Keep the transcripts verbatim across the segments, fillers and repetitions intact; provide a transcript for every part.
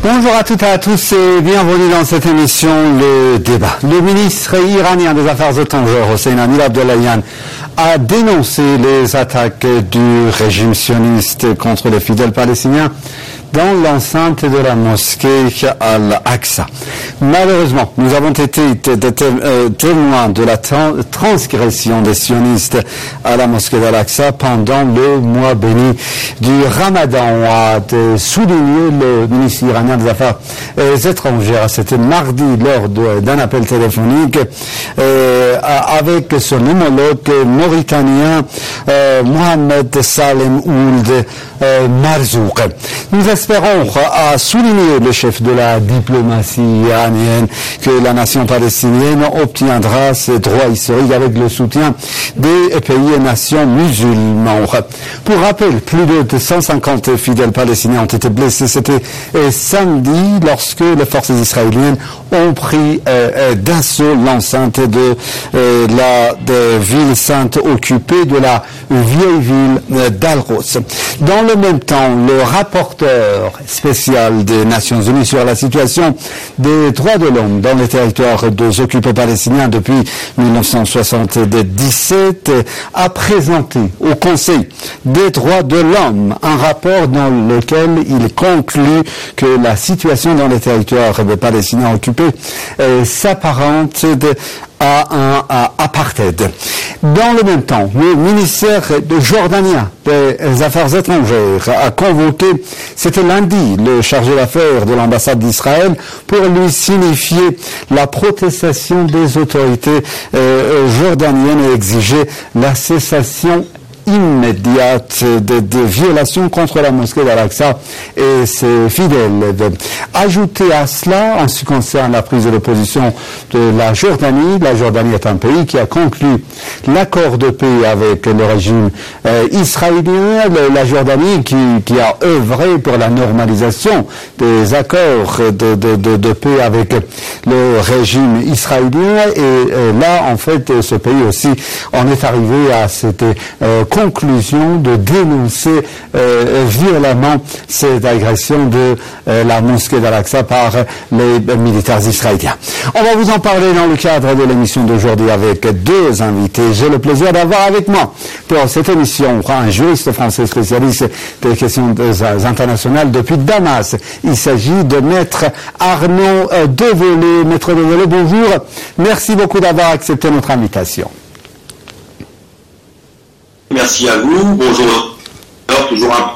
Bonjour à toutes et à tous et bienvenue dans cette émission Le Débat. Le ministre iranien des Affaires étrangères, Hossein Amir-Abdollahian, a dénoncé les attaques du régime sioniste contre les fidèles palestiniens dans l'enceinte de la mosquée Al-Aqsa. Malheureusement, nous avons été témoins de la transgression des sionistes à la mosquée d'Al-Aqsa pendant le mois béni du Ramadan, a souligné le ministre iranien des Affaires étrangères. C'était mardi lors d'un appel téléphonique euh, avec son homologue mauritanien euh, Mohamed Salem Ould euh, Marzouk. Nous espérons, a souligné le chef de la diplomatie iranienne, que la nation palestinienne obtiendra ses droits historiques avec le soutien des pays et nations musulmans. Pour rappel, plus de cent cinquante fidèles palestiniens ont été blessés. C'était euh, samedi lorsque les forces israéliennes ont pris euh, d'assaut l'enceinte de euh, la de ville sainte occupée de la vieille ville euh, d'Al-Quds. Dans le même temps, le rapporteur spécial des Nations Unies sur la situation des droits de l'homme dans les territoires des occupés palestiniens depuis dix-neuf cent soixante-dix-sept a présenté au Conseil des droits de l'homme un rapport dans lequel il conclut que la situation dans les territoires palestiniens occupés euh, s'apparente de à un à apartheid. Dans le même temps, le ministère de jordanien des Affaires étrangères a convoqué, c'était lundi, le chargé d'affaires de l'ambassade d'Israël pour lui signifier la protestation des autorités euh, jordaniennes et exiger la cessation immédiate de, de violations contre la mosquée d'Al-Aqsa et ses fidèles. Ajouter à cela, en ce qui concerne la prise de position de la Jordanie, la Jordanie est un pays qui a conclu l'accord de paix avec le régime euh, israélien, le, la Jordanie qui, qui a œuvré pour la normalisation des accords de, de, de, de paix avec le régime israélien, et euh, là, en fait, ce pays aussi en est arrivé à cette euh, conclusion de dénoncer euh, violemment cette agression de euh, la mosquée d'Al-Aqsa par les militaires israéliens. On va vous en parler dans le cadre de l'émission d'aujourd'hui avec deux invités. J'ai le plaisir d'avoir avec moi pour cette émission un juriste français spécialiste des questions internationales depuis Damas. Il s'agit de Maître Arnaud Devolé. Maître Devolé, bonjour. Merci beaucoup d'avoir accepté notre invitation. Merci à vous. Bonjour. Alors, toujours un...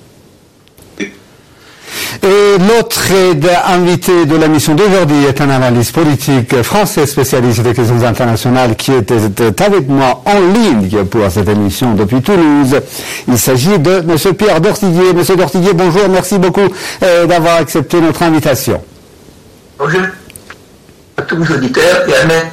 Et l'autre invité de la mission d'aujourd'hui est un analyste politique français spécialiste des questions internationales qui était avec moi en ligne pour cette émission depuis Toulouse. Il s'agit de M. Pierre Dortiguier. M. Dortiguier, bonjour. Merci beaucoup euh, d'avoir accepté notre invitation. Bonjour à tous les auditeurs et à mes...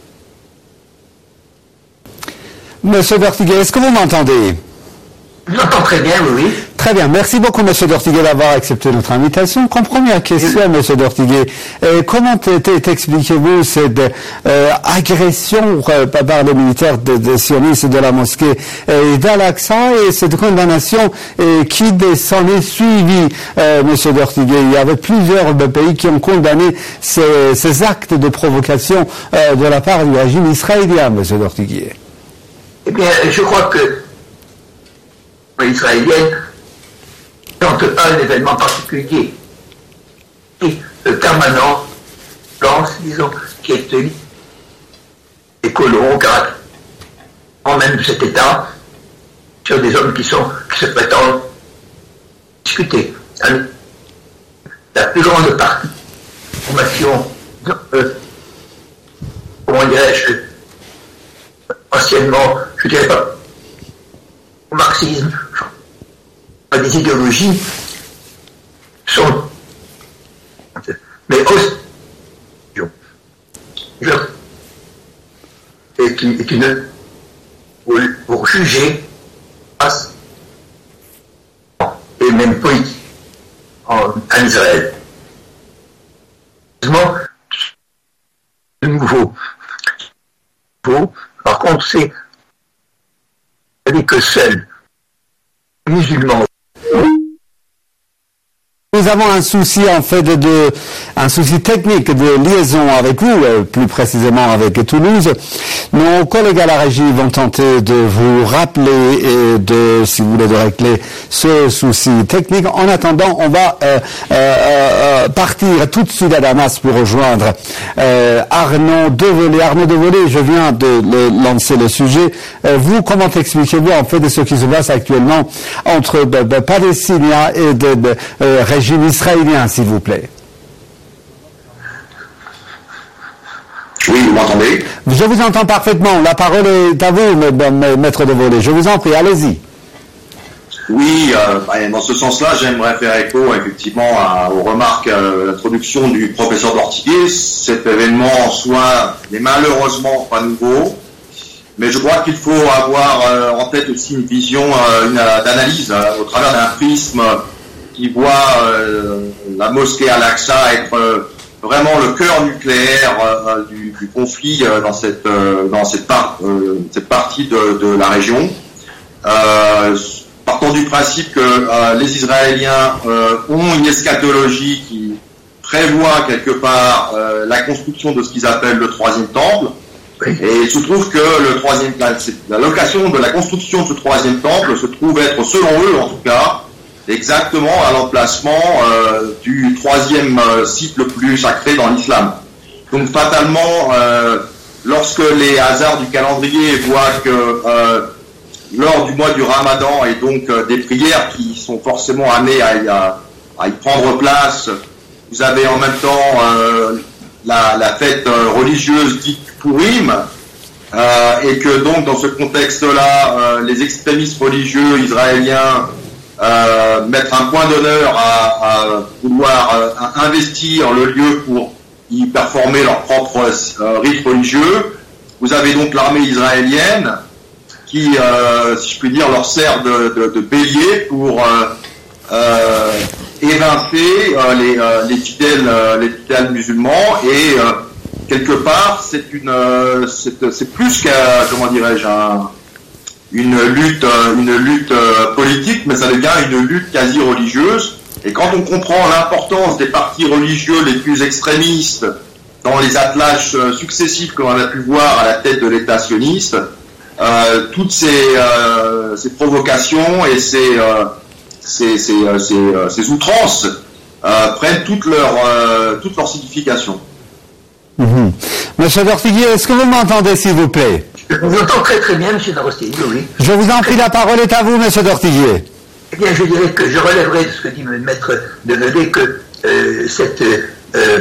Monsieur Dortiguier, est-ce que vous m'entendez? Je vous entends très bien, oui, oui. Très bien. Merci beaucoup, Monsieur Dortiguier, d'avoir accepté notre invitation. Comme première question, oui. Monsieur Dortiguier, euh, comment t'expliquez-vous cette euh, agression euh, par les militaires de, de sionistes de la mosquée euh, d'Al-Aqsa et cette condamnation euh, qui s'en est suivie, euh, Monsieur Dortiguier? Il y avait plusieurs pays qui ont condamné ces, ces actes de provocation euh, de la part du régime israélien, Monsieur Dortiguier. Eh bien, je crois que l'israélienne ne tente pas un événement particulier, et le permanent, lance, disons, qui est tenu des colons, car en même de cet État, sur des hommes qui sont, qui se prétendent discuter. La plus grande partie de la formation, euh, comment dirais-je, anciennement, je ne dirais pas au marxisme, des idéologies sont, mais aussi, et qui, et qui ne, pour, pour juger, et même politique, en, en Israël. De nouveau, par contre, c'est que seuls les musulmans Nous avons un souci en fait de, de un souci technique de liaison avec vous, euh, plus précisément avec Toulouse. Nos collègues à la régie vont tenter de vous rappeler et de, si vous voulez, de régler ce souci technique. En attendant, on va euh, euh, euh, partir tout de suite à Damas pour rejoindre euh, Arnaud Devolé. Arnaud Devolé, je viens de le, lancer le sujet. Euh, vous, comment expliquez-vous en fait de ce qui se passe actuellement entre de, de Palestiniens et de, de euh, régime israélien, s'il vous plaît? Oui, vous m'entendez? Je vous entends parfaitement. La parole est à vous, maître Devolé. Je vous en prie, allez-y. Oui, euh, dans ce sens-là, j'aimerais faire écho effectivement à, aux remarques, euh, l'introduction du professeur Dortiguier. Cet événement en soi n'est malheureusement pas nouveau, mais je crois qu'il faut avoir euh, en tête aussi une vision euh, une, d'analyse euh, au travers d'un prisme qui voit euh, la mosquée Al-Aqsa être euh, vraiment le cœur nucléaire euh, du, du conflit euh, dans cette euh, dans cette, part, euh, cette partie de, de la région. Euh, Partons du principe que euh, les Israéliens euh, ont une eschatologie qui prévoit quelque part euh, la construction de ce qu'ils appellent le troisième temple. Et il se trouve que le troisième, la, la location de la construction de ce troisième temple se trouve être, selon eux en tout cas, exactement à l'emplacement euh, du troisième euh, site le plus sacré dans l'islam. Donc fatalement, euh, lorsque les hasards du calendrier voient que euh, lors du mois du Ramadan et donc euh, des prières qui sont forcément amenées à y, à, à y prendre place, vous avez en même temps euh, la, la fête euh, religieuse dite Purim, euh, et que donc dans ce contexte-là, euh, les extrémistes religieux israéliens euh, mettent un point d'honneur à, à vouloir euh, investir le lieu pour y performer leurs propres euh, rites religieux. Vous avez donc l'armée israélienne qui, euh, si je puis dire, leur sert de, de, de bélier pour euh, euh, évincer euh, les, euh, les fidèles, euh, les fidèles musulmans. Et euh, quelque part, c'est une, euh, c'est, c'est plus qu'à, comment dirais-je, un, une lutte, une lutte euh, politique, mais ça devient une lutte quasi religieuse. Et quand on comprend l'importance des partis religieux les plus extrémistes dans les attelages euh, successifs que l'on a pu voir à la tête de l'État sioniste, Euh, toutes ces, euh, ces provocations et ces, euh, ces, ces, euh, ces, euh, ces outrances euh, prennent toute leur, euh, toute leur signification. Mmh. Monsieur Dortiguier, est-ce que vous m'entendez, s'il vous plaît? Je vous entends très très bien, Monsieur Dortiguier, oui. Je vous en prie, la parole est à vous, Monsieur Dortiguier. Eh bien, je dirais que je relèverai de ce que dit le maître Devolé que euh, cette euh,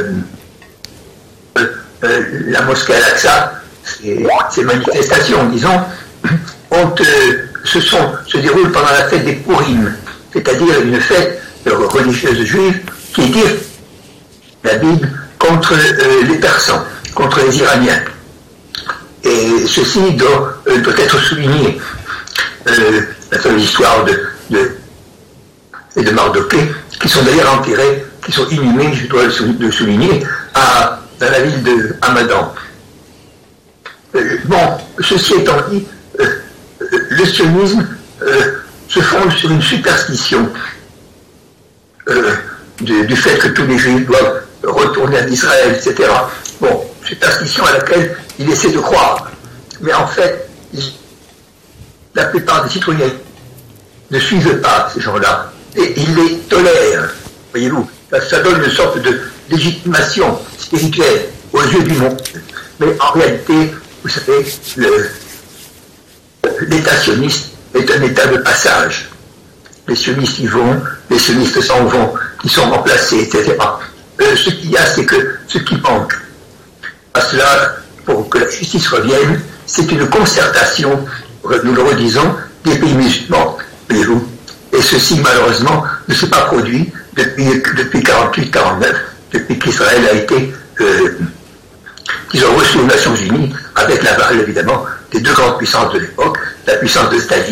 euh, euh, la mosquée Al-Aqsa, Ces, ces manifestations, disons, ont, euh, se, sont, se déroulent pendant la fête des Purim, c'est-à-dire une fête religieuse juive qui dit la Bible contre euh, les Persans, contre les Iraniens. Et ceci doit, euh, doit être souligné. Euh, la fameuse histoire de, de, de Mardoché, qui sont d'ailleurs enterrés, qui sont inhumés, je dois le souligner, à, dans la ville de Hamadan. Euh, bon, ceci étant dit, euh, euh, le sionisme euh, se fonde sur une superstition euh, du, du fait que tous les juifs doivent retourner en Israël, et cetera. Bon, superstition à laquelle il essaie de croire. Mais en fait, la plupart des citoyens ne suivent pas ces gens-là. Et ils les tolèrent, voyez-vous. Ça donne une sorte de légitimation spirituelle aux yeux du monde. Mais en réalité, vous savez, le, l'État sioniste est un État de passage. Les sionistes y vont, les sionistes s'en vont, ils sont remplacés, et cetera. Euh, ce qu'il y a, c'est que ce qui manque à cela, pour que la justice revienne, c'est une concertation, nous le redisons, des pays musulmans, voyez-vous. Et ceci, malheureusement, ne s'est pas produit depuis, depuis quarante-huit quarante-neuf, depuis qu'Israël a été... Euh, qu'ils ont reçu aux Nations Unies avec l'aval, évidemment, des deux grandes puissances de l'époque, la puissance de Staline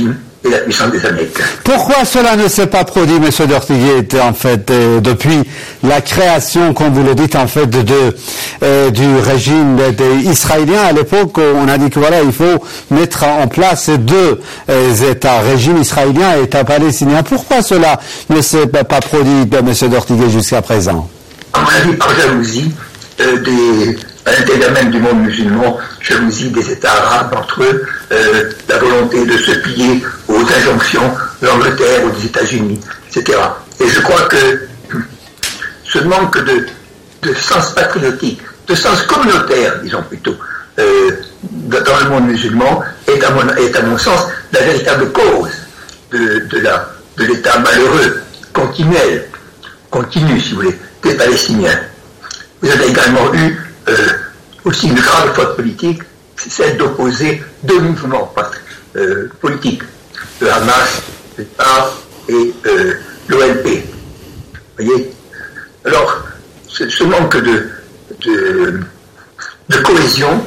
et la puissance des Américains. Pourquoi cela ne s'est pas produit, M. Dortiguet, en fait, euh, depuis la création, comme vous le dites, en fait, de, de, euh, du régime israélien? À l'époque, on a dit que voilà, il faut mettre en place deux euh, États, régime israélien et État palestinien. Pourquoi cela ne s'est pas produit, M. Dortiguet, jusqu'à présent? À mon avis, par jalousie euh, des... à l'intérieur même du monde musulman, jalousie des États arabes entre eux, euh, la volonté de se plier aux injonctions de l'Angleterre ou des États-Unis, et cetera. Et je crois que ce manque de, de sens patriotique, de sens communautaire, disons plutôt, euh, dans le monde musulman, est à mon, est à mon sens la véritable cause de, de, la, de l'état malheureux, continuel, continu, si vous voulez, des Palestiniens. Vous avez également eu Euh, aussi une grave faute politique, c'est celle d'opposer deux mouvements euh, politiques, le Hamas, le Fatah et euh, l'O L P. Vous voyez? Alors, ce, ce manque de, de, de cohésion,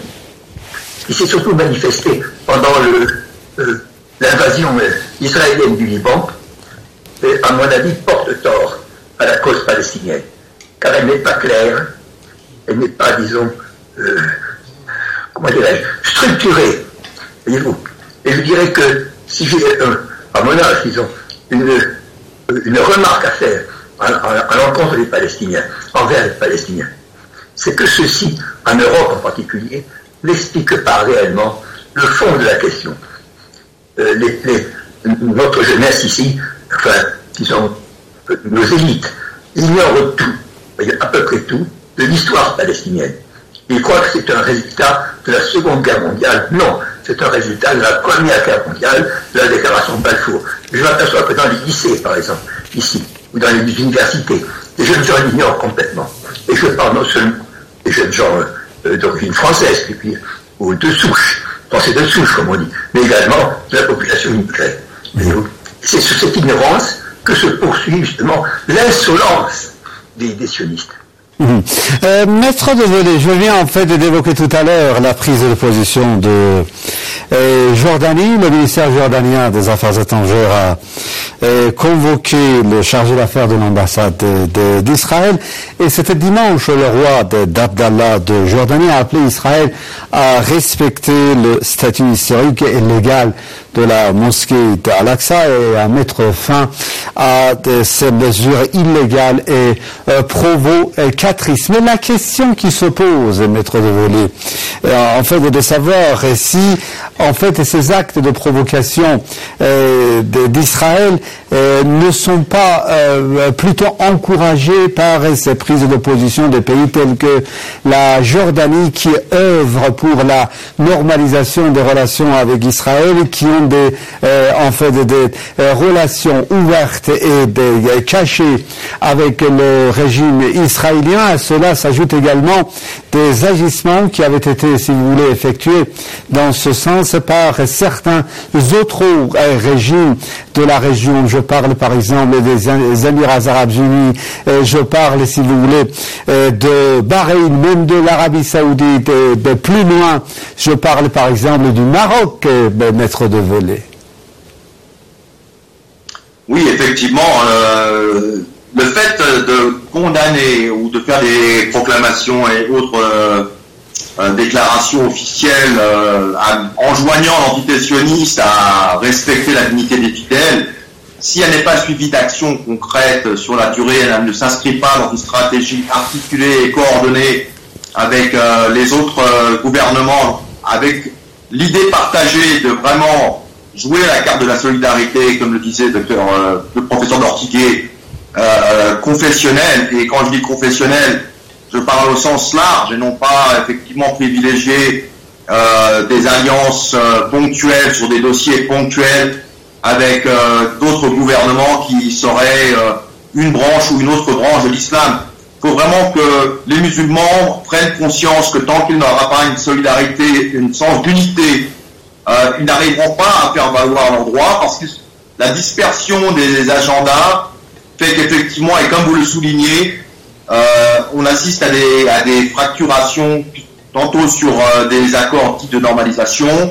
il s'est surtout manifesté pendant le, euh, l'invasion euh, israélienne du Liban, et à mon avis porte tort à la cause palestinienne, car elle n'est pas claire. Elle n'est pas, disons, euh, comment dirais-je, structurée, voyez-vous. Et je dirais que si j'ai, euh, à mon âge, disons, une, une remarque à faire à, à, à l'encontre des Palestiniens, envers les Palestiniens, c'est que ceux-ci, en Europe en particulier, n'expliquent pas réellement le fond de la question. Euh, les, les, notre jeunesse ici, enfin, disons, nos élites, ignorent tout, voyez, à peu près tout, de l'histoire palestinienne. Ils croient que c'est un résultat de la Seconde Guerre mondiale. Non, c'est un résultat de la Première Guerre mondiale, de la déclaration de Balfour. Je m'aperçois que dans les lycées, par exemple, ici, ou dans les universités, les jeunes gens l'ignorent complètement. Et je parle non seulement des jeunes gens euh, d'origine française, puis, ou de souche, français de souche, comme on dit, mais également de la population immigrée. C'est sur cette ignorance que se poursuit justement l'insolence des, des sionistes. Mmh. Euh, Maître Develay, je viens en fait d'évoquer tout à l'heure la prise de position de euh, Jordanie. Le ministère jordanien des Affaires étrangères a euh, convoqué le chargé d'affaires de l'ambassade de, de, d'Israël, et c'était dimanche le roi de, d'Abdallah de Jordanie a appelé Israël à respecter le statut historique et légal de la mosquée d'Al-Aqsa et à mettre fin à de ces mesures illégales et euh, provocatrices. Mais la question qui se pose, Maître Develay, euh, en fait, est de savoir si, en fait, ces actes de provocation euh, d'Israël euh, ne sont pas euh, plutôt encouragés par ces prises de position de pays tels que la Jordanie, qui œuvre pour la normalisation des relations avec Israël, qui ont des, euh, en fait, des, des euh, relations ouvertes et des, cachées avec le régime israélien. À cela s'ajoutent également des agissements qui avaient été, si vous voulez, effectués dans ce sens par certains autres euh, régimes de la région. Je parle par exemple des Émirats arabes unis, euh, je parle, si vous voulez, euh, de Bahreïn, même de l'Arabie saoudite, de, de plus loin, je parle par exemple du Maroc, euh, Maître Develay. Oui, effectivement, euh, le fait de condamner ou de faire des proclamations et autres euh, euh, déclarations officielles euh, enjoignant l'entité sioniste à respecter la dignité des fidèles, si elle n'est pas suivie d'actions concrètes sur la durée, elle ne s'inscrit pas dans une stratégie articulée et coordonnée avec euh, les autres euh, gouvernements, avec l'idée partagée de vraiment jouer la carte de la solidarité, comme le disait docteur, euh, le professeur Dortiguet, euh, confessionnel. Et quand je dis confessionnel, je parle au sens large et non pas effectivement privilégier euh, des alliances euh, ponctuelles sur des dossiers ponctuels avec euh, d'autres gouvernements qui seraient euh, une branche ou une autre branche de l'islam. Il faut vraiment que les musulmans prennent conscience que tant qu'il n'y aura pas une solidarité, un sens d'unité, euh, ils n'arriveront pas à faire valoir leurs droits, parce que la dispersion des agendas fait qu'effectivement, et comme vous le soulignez, euh, on assiste à des, à des fracturations, tantôt sur euh, des accords dits de normalisation,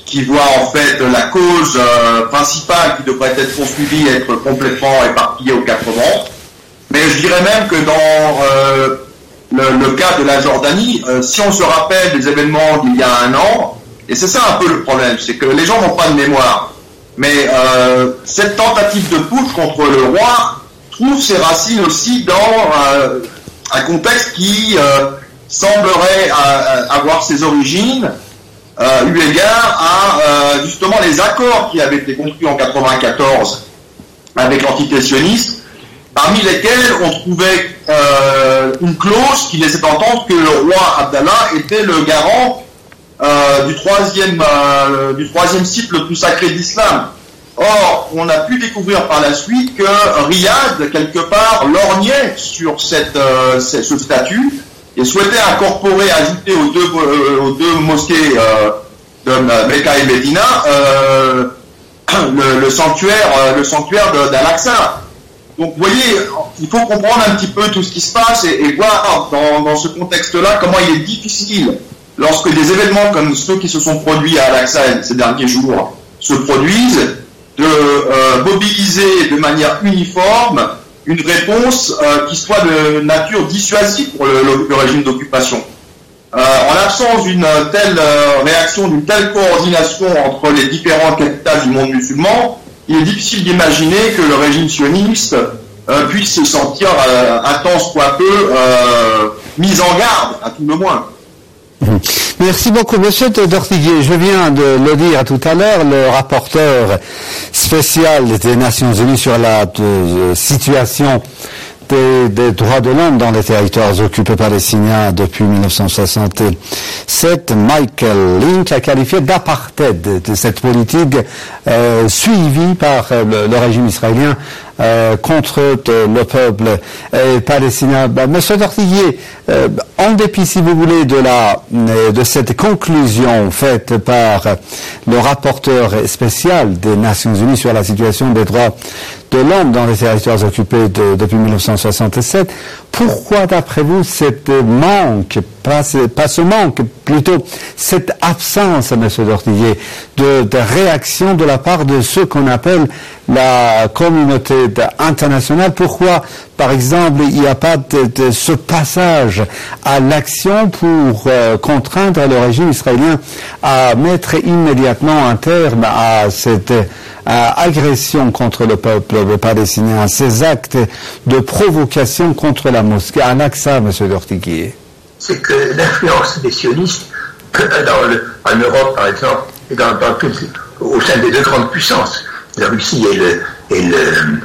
qui voit en fait la cause euh, principale qui devrait être poursuivie être complètement éparpillée aux quatre vents. Mais je dirais même que dans euh, le, le cas de la Jordanie, euh, si on se rappelle des événements d'il y a un an, et c'est ça un peu le problème, c'est que les gens n'ont pas de mémoire. Mais euh, cette tentative de putsch contre le roi trouve ses racines aussi dans euh, un contexte qui euh, semblerait euh, avoir ses origines euh, eu égard à euh, justement les accords qui avaient été conclus en quatre-vingt-quatorze avec l'entité sioniste, parmi lesquels on trouvait euh, une clause qui laissait entendre que le roi Abdallah était le garant euh, du troisième euh, du troisième site le plus sacré d'islam. Or, on a pu découvrir par la suite que Riyad, quelque part, lorgnait sur cette, euh, ce statut et souhaitait incorporer, ajouter aux deux, euh, aux deux mosquées euh, de Mecca et Médina euh, le, le sanctuaire, euh, le sanctuaire d'Al-Aqsa. Donc, vous voyez, il faut comprendre un petit peu tout ce qui se passe et, et voir dans, dans ce contexte-là comment il est difficile, lorsque des événements comme ceux qui se sont produits à Al-Aqsa ces derniers jours se produisent, de euh, mobiliser de manière uniforme une réponse euh, qui soit de nature dissuasive pour le, le, le régime d'occupation. Euh, en l'absence d'une telle euh, réaction, d'une telle coordination entre les différentes capitales du monde musulman, il est difficile d'imaginer que le régime sioniste euh, puisse se sentir euh, intense soit peu euh, mis en garde, à tout le moins. Merci beaucoup, Monsieur Dortiguier. Je viens de le dire tout à l'heure, le rapporteur spécial des Nations Unies sur la de, situation des, des droits de l'homme dans les territoires occupés palestiniens depuis mille neuf cent soixante-sept, Michael Lynch, a qualifié d'apartheid de, de cette politique euh, suivie par euh, le, le régime israélien Euh, contre euh, le peuple euh, palestinien. Ben, Monsieur Dortiguier, euh, en dépit, si vous voulez, de la euh, de cette conclusion faite par le rapporteur spécial des Nations Unies sur la situation des droits de l'homme dans les territoires occupés de, depuis mille neuf cent soixante-sept, pourquoi, d'après vous, cette manque, pas, pas ce manque, plutôt cette absence, Monsieur Dortiguier, de, de réaction de la part de ceux qu'on appelle la communauté internationale? Pourquoi, par exemple, il n'y a pas de, de ce passage à l'action pour euh, contraindre le régime israélien à mettre immédiatement un terme à cette à agression contre le peuple palestinien, à ces actes de provocation contre la mosquée à Al-Aqsa, Monsieur Dortiguier? C'est que l'influence des sionistes dans le, en Europe, par exemple, et dans, dans tout, au sein des deux grandes puissances, la Russie et, le, et le,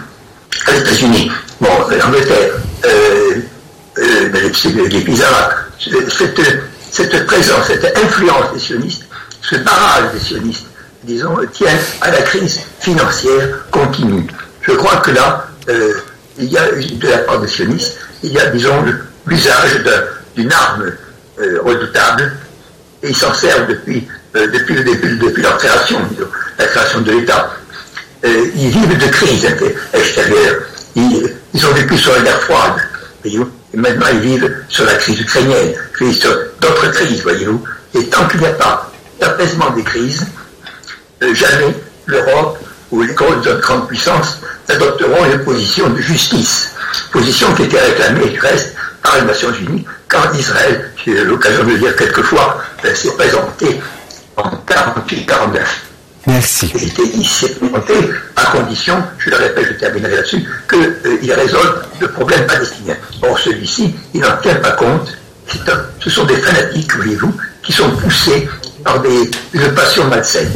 les États-Unis, bon, l'Angleterre, euh, euh, les, les pays arabes, cette, cette présence, cette influence des sionistes, ce barrage des sionistes, disons, tient à la crise financière continue. Je crois que là, euh, il y a, de la part des sionistes, il y a, disons, l'usage d'une arme euh, redoutable, et ils s'en servent depuis, euh, depuis le début, depuis leur création, disons, la création de l'État. Euh, ils vivent de crises extérieures. Ils, ils ont vécu sur la guerre froide, voyez-vous, et maintenant ils vivent sur la crise ukrainienne, ils vivent sur d'autres crises, voyez-vous. Et tant qu'il n'y a pas d'apaisement des crises, euh, jamais l'Europe ou les grandes, grandes puissances adopteront une position de justice, position qui était réclamée, du reste, par les Nations Unies, quand Israël, j'ai eu l'occasion de le dire quelquefois, euh, s'est présenté en quarante-huit quarante-neuf. Merci. Il s'est présenté à condition, je le répète, je terminerai là-dessus, qu'il euh, résolve le problème palestinien. Or, celui-ci, il n'en tient pas compte. Un, ce sont des fanatiques, voyez-vous, qui sont poussés par des, une passion malsaine.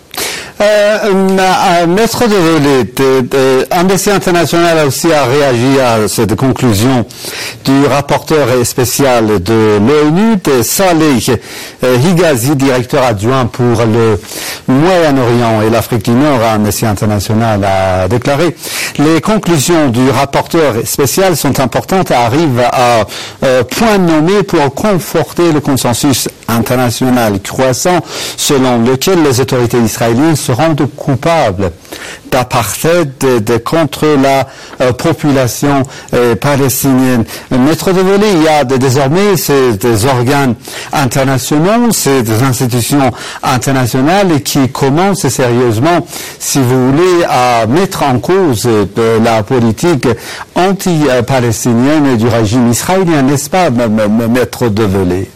Euh, Maître de Relais, Amnesty International aussi a réagi à cette conclusion du rapporteur spécial de l'ONU, Saleh Higazi, directeur adjoint pour le Moyen-Orient et l'Afrique du Nord à Amnesty International, a déclaré: les conclusions du rapporteur spécial sont importantes et arrivent à euh, point nommé pour conforter le consensus international croissant selon lequel les autorités israéliennes se rendent coupables d'apartheid de, de, contre la euh, population euh, palestinienne. Maître Develay, il y a de, désormais ces, des organes internationaux, c'est des institutions internationales qui commencent sérieusement, si vous voulez, à mettre en cause euh, la politique anti-palestinienne du régime israélien, n'est-ce pas, Maître Develay?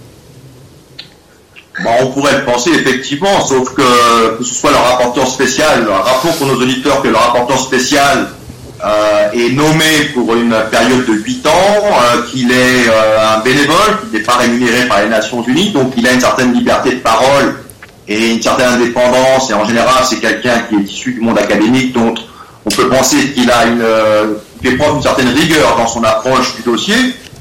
Bon, on pourrait le penser effectivement, sauf que que ce soit le rapporteur spécial, rappelons pour nos auditeurs que le rapporteur spécial euh, est nommé pour une période de huit ans, euh, qu'il est euh, un bénévole, qu'il n'est pas rémunéré par les Nations Unies, donc il a une certaine liberté de parole et une certaine indépendance, et en général c'est quelqu'un qui est issu du monde académique, donc on peut penser qu'il a une, euh, fait preuve d'une certaine rigueur dans son approche du dossier.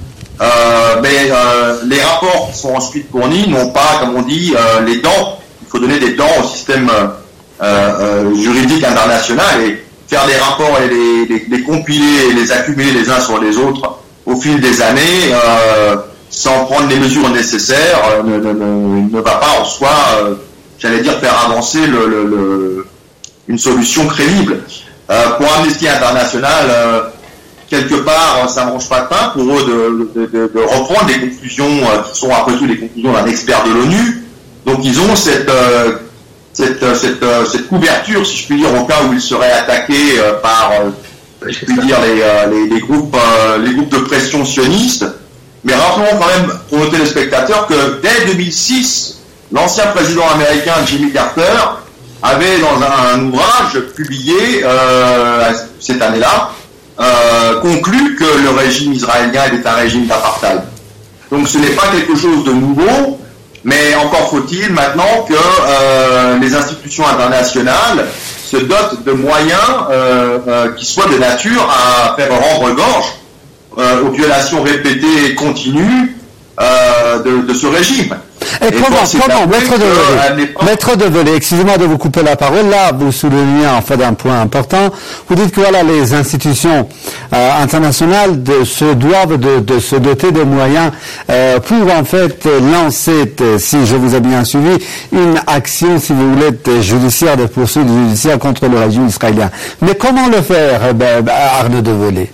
Euh, mais euh, les rapports qui sont ensuite fournis n'ont pas, comme on dit, euh, les dents. Il faut donner des dents au système euh, euh, juridique international, et faire les rapports et les, les, les compiler et les accumuler les uns sur les autres au fil des années, euh, sans prendre les mesures nécessaires, euh, ne, ne, ne, ne va pas en soi, euh, j'allais dire, faire avancer le, le, le, une solution crédible. Euh, pour Amnesty International, euh, quelque part, ça ne mange pas de pain pour eux de, de, de, de reprendre les conclusions euh, qui sont après tout les conclusions d'un expert de l'ONU. Donc ils ont cette, euh, cette, cette, euh, cette couverture, si je puis dire, au cas où ils seraient attaqués euh, par, euh, je puis dire, les, euh, les, les, groupes, euh, les groupes de pression sionistes. Mais rappelons quand même pour nos téléspectateurs que dès deux mille six, l'ancien président américain Jimmy Carter avait dans un, un ouvrage publié euh, cette année-là, Euh, conclut que le régime israélien est un régime d'apartheid. Donc ce n'est pas quelque chose de nouveau, mais encore faut-il maintenant que euh, les institutions internationales se dotent de moyens euh, euh, qui soient de nature à faire rendre gorge euh, aux violations répétées et continues euh, de, de ce régime. Et, et comment, comment, Maître Develay, pas... Maître Develay, excusez-moi de vous couper la parole, là, vous soulignez en fait un point important. Vous dites que voilà, les institutions euh, internationales de, se doivent de, de se doter de moyens euh, pour en fait lancer, si je vous ai bien suivi, une action, si vous voulez, judiciaire, de poursuite judiciaire contre le régime israélien. Mais comment le faire, ben, Arnaud Develay?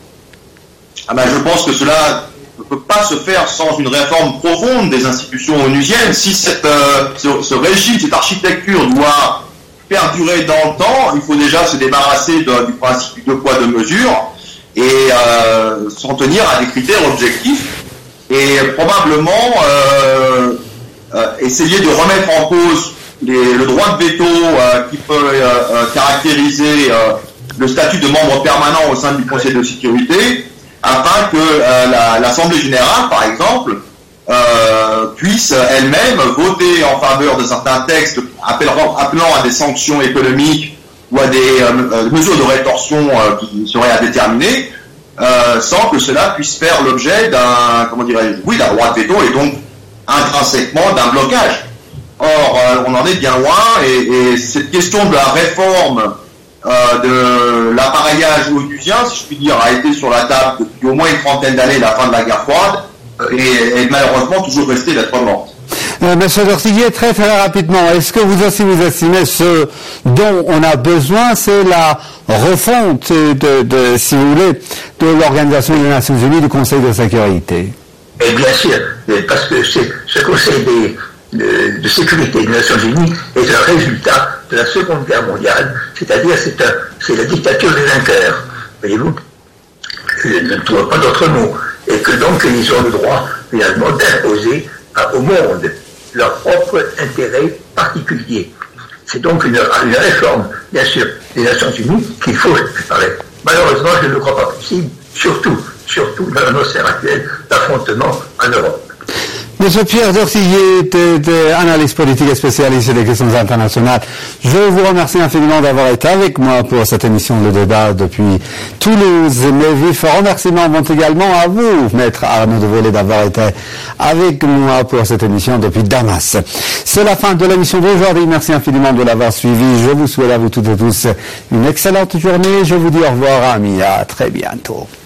Ah ben, je pense que cela ne peut pas se faire sans une réforme profonde des institutions onusiennes. Si cette, euh, ce, ce régime, cette architecture doit perdurer dans le temps, il faut déjà se débarrasser de, du principe du deux poids deux mesures et euh, s'en tenir à des critères objectifs et probablement euh, euh, essayer de remettre en cause les, le droit de veto euh, qui peut euh, euh, caractériser euh, le statut de membre permanent au sein du Conseil de sécurité, afin que euh, la, l'Assemblée générale, par exemple, euh, puisse elle-même voter en faveur de certains textes appelant, appelant à des sanctions économiques ou à des euh, mesures de rétorsion euh, qui seraient à déterminer, euh, sans que cela puisse faire l'objet d'un, comment dirais-je, oui, d'un droit de veto et donc intrinsèquement d'un blocage. Or, euh, on en est bien loin, et, et cette question de la réforme Euh, de l'appareillage onusien, si je puis dire, a été sur la table depuis au moins une trentaine d'années, la fin de la guerre froide, et est malheureusement toujours restée lettre morte. Euh, Monsieur Dortiguier, très très rapidement, est-ce que vous aussi vous estimez ce dont on a besoin, c'est la refonte de, de, si vous voulez, de l'Organisation des Nations Unies, du Conseil de sécurité? Et bien sûr, parce que c'est ce Conseil des De, de sécurité des Nations Unies est un résultat de la Seconde Guerre mondiale, c'est-à-dire c'est, un, c'est la dictature des vainqueurs, voyez-vous, je ne trouve pas d'autre mot, et que donc ils ont le droit finalement d'imposer à, au monde leur propre intérêt particulier. C'est donc une, une réforme, bien sûr, des Nations Unies qu'il faut préparer. Malheureusement, je ne le crois pas possible, surtout, surtout dans l'atmosphère actuelle d'affrontement en Europe. Monsieur Pierre Dortiguier, de, de analyste politique et spécialiste des questions internationales, je vous remercie infiniment d'avoir été avec moi pour cette émission de débat depuis Toulouse. Mes vifs remerciements vont également à vous, Maître Arnaud Develay, d'avoir été avec moi pour cette émission depuis Damas. C'est la fin de l'émission d'aujourd'hui. Merci infiniment de l'avoir suivi. Je vous souhaite à vous toutes et tous une excellente journée. Je vous dis au revoir, amis. À très bientôt.